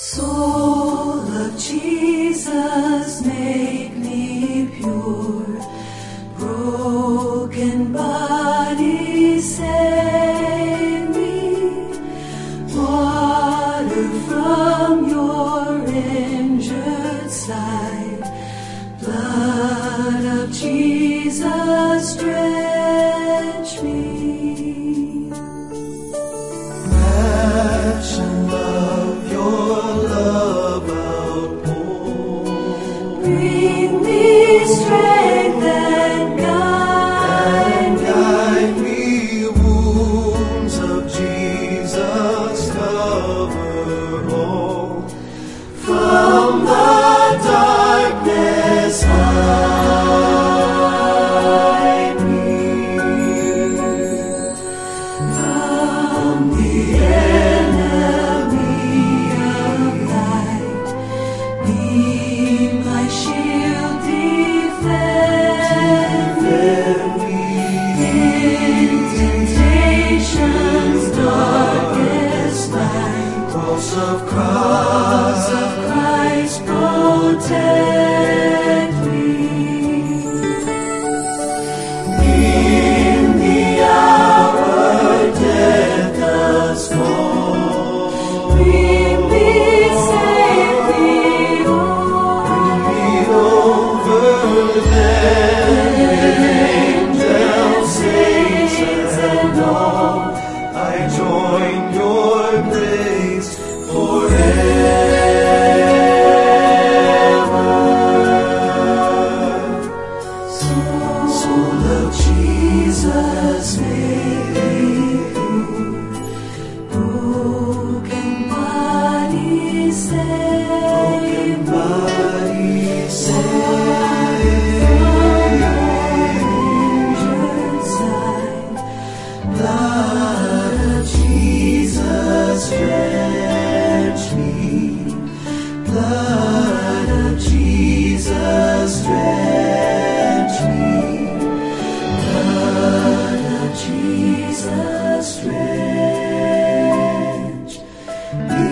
Soul of Jesus, make me pure. Broken body, save me. Water from your injured side. Blood of Jesus, drench me. Action of your love outpour. Bring me strength and guide me. Wounds of Jesus cover all. From the darkness hide me. From the enemy of light. Be my shield, defend me. In temptation's darkest night. Cross of Christ, protect me. In the hour death does fall, bring me safely over angels, saints, and all. I join your grace forever. Soul of Jesus, make me pure. broken body, save me. Blood of Jesus, drench me. Blood of Jesus, drench me. Blood of Jesus, drench me.